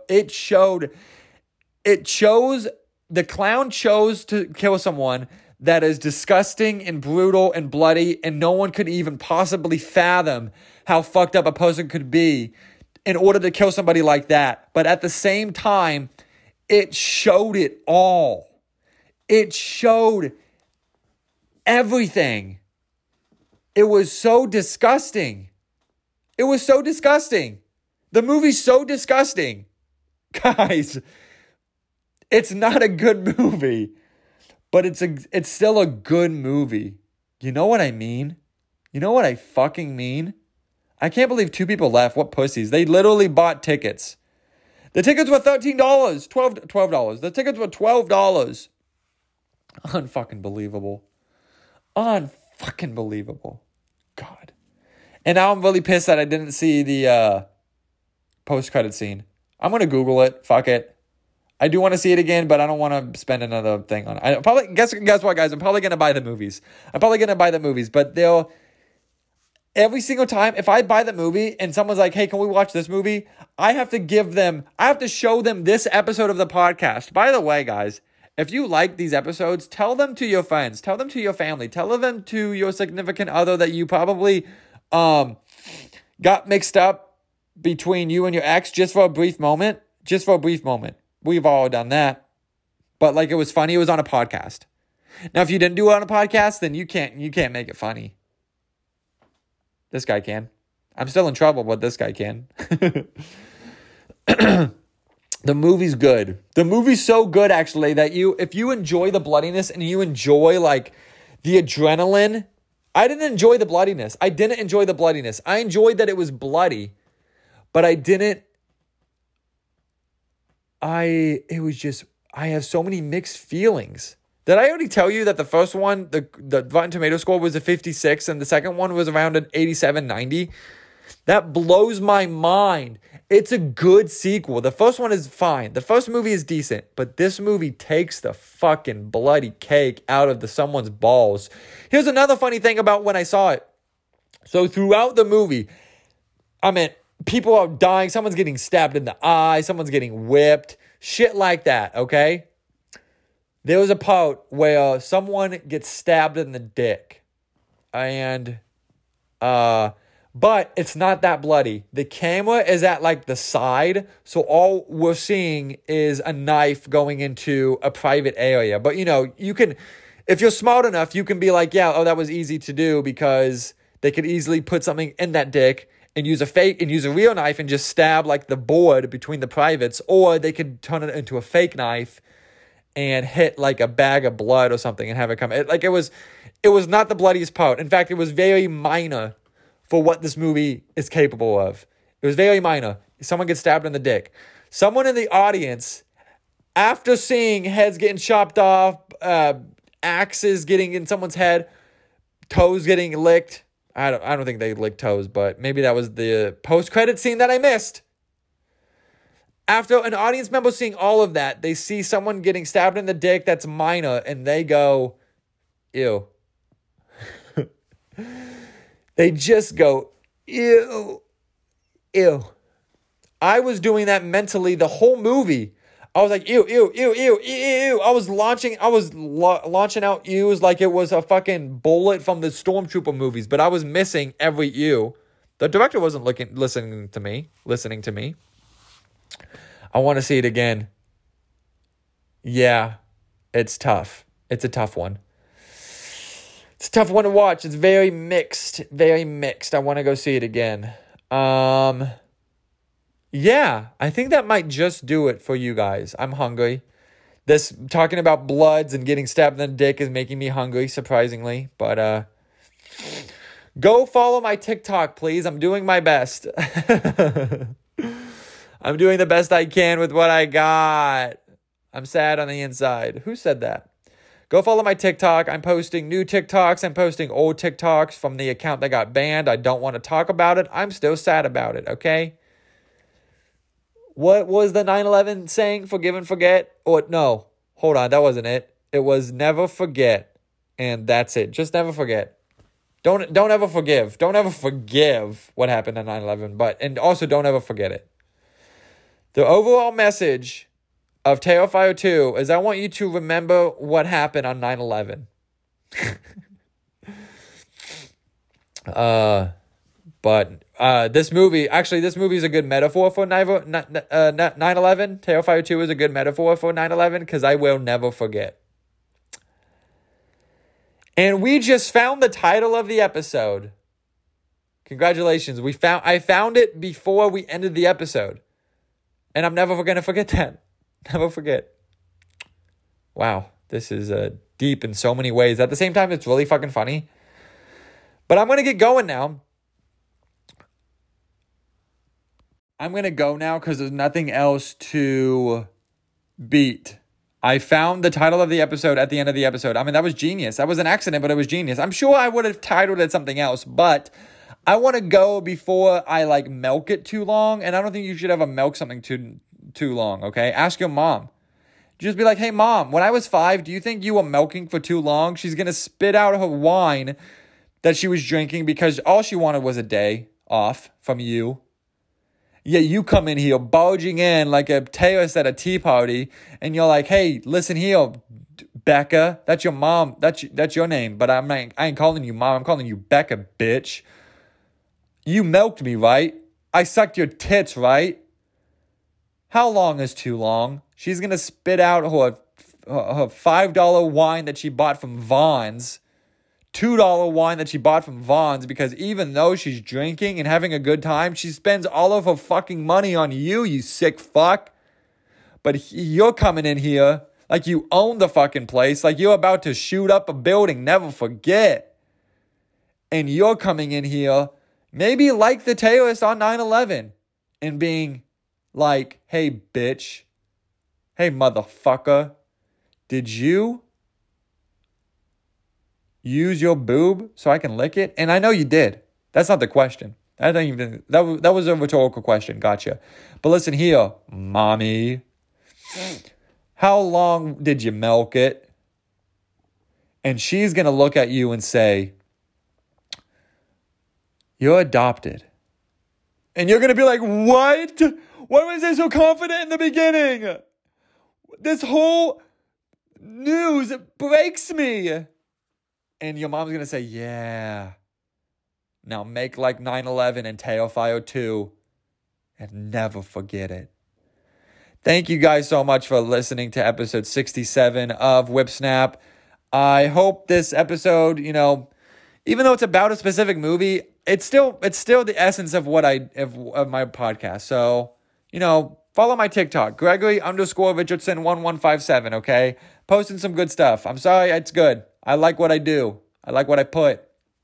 The clown chose to kill someone that is disgusting and brutal and bloody, and no one could even possibly fathom how fucked up a person could be in order to kill somebody like that. But at the same time, it showed it all. It showed everything. It was so disgusting. It was so disgusting. The movie's so disgusting. Guys, it's not a good movie, but it's still a good movie. You know what I mean? You know what I fucking mean? I can't believe 2 people left. What pussies. They literally bought tickets. The tickets were $13. $12. The tickets were $12. Unfucking believable. Unfucking believable. God. And now I'm really pissed that I didn't see the post-credit scene. I'm going to Google it. Fuck it. I do want to see it again, but I don't want to spend another thing on it. I probably guess what, guys? I'm probably going to buy the movies. But they'll... Every single time, if I buy the movie and someone's like, hey, can we watch this movie? I have to show them this episode of the podcast. By the way, guys, if you like these episodes, tell them to your friends, tell them to your family, tell them to your significant other that you probably got mixed up between you and your ex just for a brief moment. We've all done that. But like, it was funny. It was on a podcast. Now, if you didn't do it on a podcast, then you can't make it funny. This guy can. I'm still in trouble, but this guy can. The movie's good. The movie's so good, actually, that if you enjoy the bloodiness and you enjoy, like, the adrenaline. I didn't enjoy the bloodiness. I enjoyed that it was bloody, but I have so many mixed feelings. Did I already tell you that the first one, the Rotten Tomato score was a 56 and the second one was around an 87, 90? That blows my mind. It's a good sequel. The first one is fine. The first movie is decent, but this movie takes the fucking bloody cake out of someone's balls. Here's another funny thing about when I saw it. So throughout the movie, people are dying. Someone's getting stabbed in the eye. Someone's getting whipped. Shit like that, okay? There was a part where someone gets stabbed in the dick. But it's not that bloody. The camera is at like the side, so all we're seeing is a knife going into a private area. But you can, if you're smart enough, you can be like, yeah, that was easy to do because they could easily put something in that dick and use a real knife and just stab like the board between the privates, or they could turn it into a fake knife and hit like a bag of blood or something and have it come. It was not the bloodiest part. In fact, it was very minor for what this movie is capable of. It was very minor. Someone gets stabbed in the dick. Someone in the audience, after seeing heads getting chopped off, axes getting in someone's head, toes getting licked. I don't think they licked toes, but maybe that was the post-credit scene that I missed. After an audience member seeing all of that, they see someone getting stabbed in the dick that's minor, and they go, ew. They just go, ew, ew. I was doing that mentally the whole movie. I was like, ew, ew, ew, ew, ew. I was launching out ews like it was a fucking bullet from the Stormtrooper movies, but I was missing every ew. The director wasn't listening to me. I want to see it again. Yeah, it's tough. It's a tough one. It's a tough one to watch. It's very mixed. Very mixed. I want to go see it again. Yeah, I think that might just do it for you guys. I'm hungry. This talking about bloods and getting stabbed in the dick is making me hungry, surprisingly. But go follow my TikTok, please. I'm doing my best. I'm doing the best I can with what I got. I'm sad on the inside. Who said that? Go follow my TikTok. I'm posting new TikToks. I'm posting old TikToks from the account that got banned. I don't want to talk about it. I'm still sad about it, okay? What was the 9/11 saying? Forgive and forget? Or no, hold on. That wasn't it. It was never forget. And that's it. Just never forget. Don't ever forgive. Don't ever forgive what happened on 9/11. And also don't ever forget it. The overall message of Terrifier 2 is I want you to remember what happened on 9/11. But this movie is a good metaphor for 9/11. Terrifier 2 is a good metaphor for 9/11 because I will never forget. And we just found the title of the episode. Congratulations. I found it before we ended the episode. And I'm never going to forget that. Never forget. Wow. This is deep in so many ways. At the same time, it's really fucking funny. But I'm going to get going now. I'm going to go now because there's nothing else to beat. I found the title of the episode at the end of the episode. I mean, that was genius. That was an accident, but it was genius. I'm sure I would have titled it something else, but I want to go before I milk it too long. And I don't think you should ever milk something too long, okay? Ask your mom. Just be like, hey, Mom, when I was 5, do you think you were milking for too long? She's going to spit out her wine that she was drinking because all she wanted was a day off from you. Yeah, you come in here bulging in like a terrorist at a tea party, and you're like, hey, listen here, Becca. That's your mom. That's your name, but I ain't calling you Mom. I'm calling you Becca, bitch. You milked me, right? I sucked your tits, right? How long is too long? She's going to spit out her $5 wine that she bought from Vons $2 wine that she bought from Vons, because even though she's drinking and having a good time, she spends all of her fucking money on you, you sick fuck. But you're coming in here like you own the fucking place, like you're about to shoot up a building, never forget. And you're coming in here, maybe like the terrorist on 9/11, and being like, hey, bitch, hey, motherfucker, did you use your boob so I can lick it? And I know you did. That's not the question. I don't even, that was a rhetorical question. Gotcha. But listen here, mommy. How long did you milk it? And she's going to look at you and say, you're adopted. And you're going to be like, what? Why was I so confident in the beginning? This whole news breaks me. And your mom's going to say, yeah. Now make like 9/11 and Terrifier 2 and never forget it. Thank you guys so much for listening to episode 67 of Whip Snap. I hope this episode, even though it's about a specific movie, it's still the essence of what of my podcast. So, follow my TikTok, Gregory_Richardson1157, okay? Posting some good stuff. I'm sorry, it's good. I like what I do. I like what I put.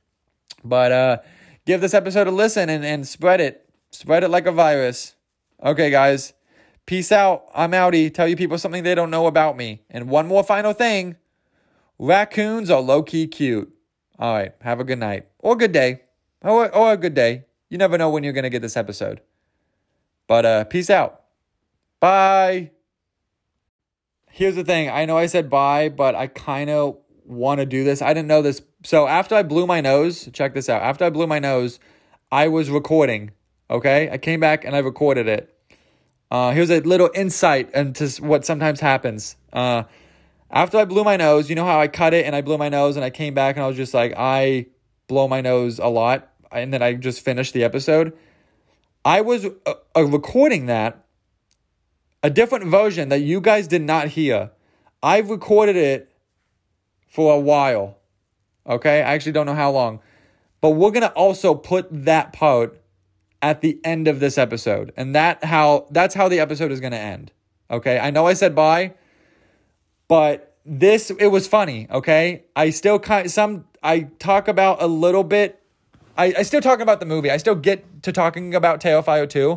But give this episode a listen and spread it. Spread it like a virus. Okay, guys. Peace out. I'm outie. Tell you people something they don't know about me. And one more final thing. Raccoons are low-key cute. All right. Have a good night. Or good day. Or a good day. You never know when you're going to get this episode. But peace out. Bye. Here's the thing. I know I said bye, but I kind of want to do this. I didn't know this. So after I blew my nose, check this out. After I blew my nose, I was recording. Okay? I came back and I recorded it. Here's a little insight into what sometimes happens. After I blew my nose, you know how I cut it and I blew my nose and I came back and I was just like, I blow my nose a lot. And then I just finished the episode. I was recording that, a different version that you guys did not hear. I've recorded it for a while. Okay? I actually don't know how long. But we're going to also put that part at the end of this episode. And that's how the episode is going to end. Okay? I know I said bye, but it was funny, okay? I still I talk about a little bit. I still talk about the movie. I still get to talking about Terrifier 2.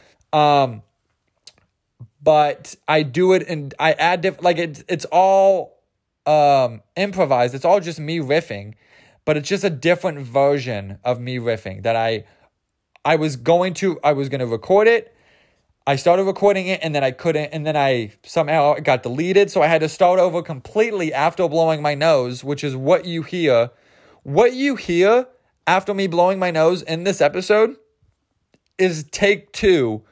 But I do it and I add it's all improvised. It's all just me riffing, but it's just a different version of me riffing that I was going to record it. I started recording it and then I couldn't, and then it got deleted. So I had to start over completely after blowing my nose, which is what you hear. What you hear after me blowing my nose in this episode is take 2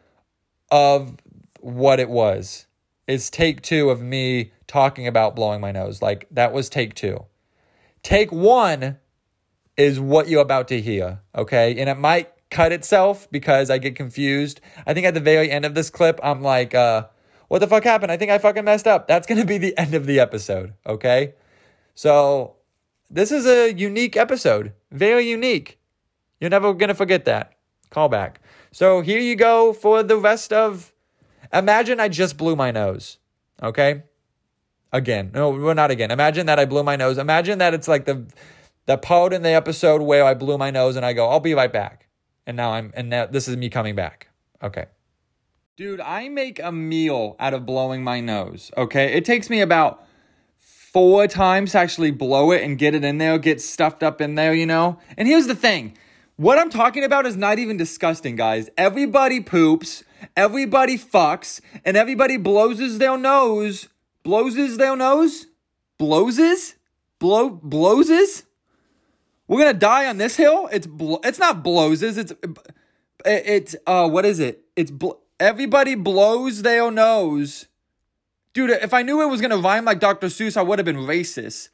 of what it was. It's take 2 of me talking about blowing my nose. Like, that was take 2. Take 1 is what you're about to hear, okay? And it might cut itself because I get confused. I think at the very end of this clip, I'm like, what the fuck happened? I think I fucking messed up. That's going to be the end of the episode, okay? So this is a unique episode. Very unique. You're never going to forget that. Call back. So here you go for the rest of... Imagine I just blew my nose, okay? Again. No, well, not again. Imagine that I blew my nose. Imagine that it's like the part in the episode where I blew my nose and I go, I'll be right back. And now this is me coming back. Okay. Dude, I make a meal out of blowing my nose, okay? It takes me about 4 times to actually blow it and get it in there, get stuffed up in there, And here's the thing. What I'm talking about is not even disgusting, guys. Everybody poops, everybody fucks, and everybody blowses their nose. Blowses their nose? Blowses? Blowses? We're going to die on this hill? It's not blowses. It's what is it? Everybody blows their nose. Dude, if I knew it was going to rhyme like Dr. Seuss, I would have been racist.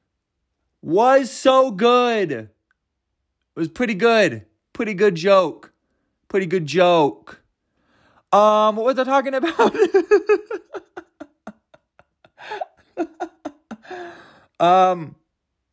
Was so good. It was pretty good. Pretty good joke. Pretty good joke. What was I talking about?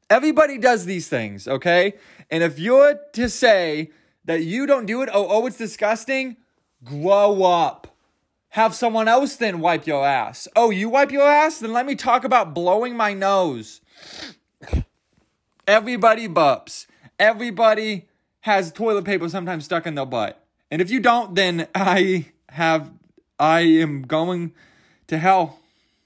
Everybody does these things, okay? And if you're to say that you don't do it, oh, it's disgusting, grow up. Have someone else then wipe your ass. Oh, you wipe your ass? Then let me talk about blowing my nose. Everybody burps. Everybody has toilet paper sometimes stuck in their butt. And if you don't, then I am going to hell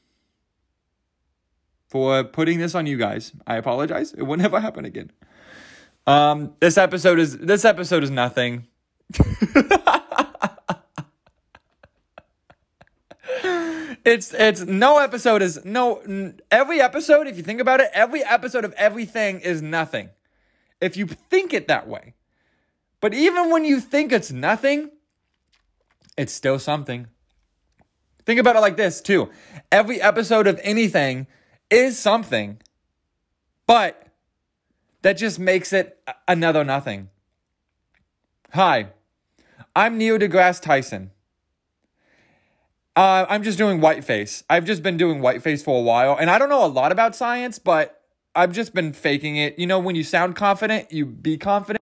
for putting this on you guys. I apologize. It will never happen again. This episode is nothing. Every episode, if you think about it, every episode of everything is nothing. If you think it that way. But even when you think it's nothing, it's still something. Think about it like this too. Every episode of anything is something, but that just makes it another nothing. Hi, I'm Neil deGrasse Tyson. I'm just doing whiteface. I've just been doing whiteface for a while, and I don't know a lot about science, but I've just been faking it. You know, when you sound confident, you be confident.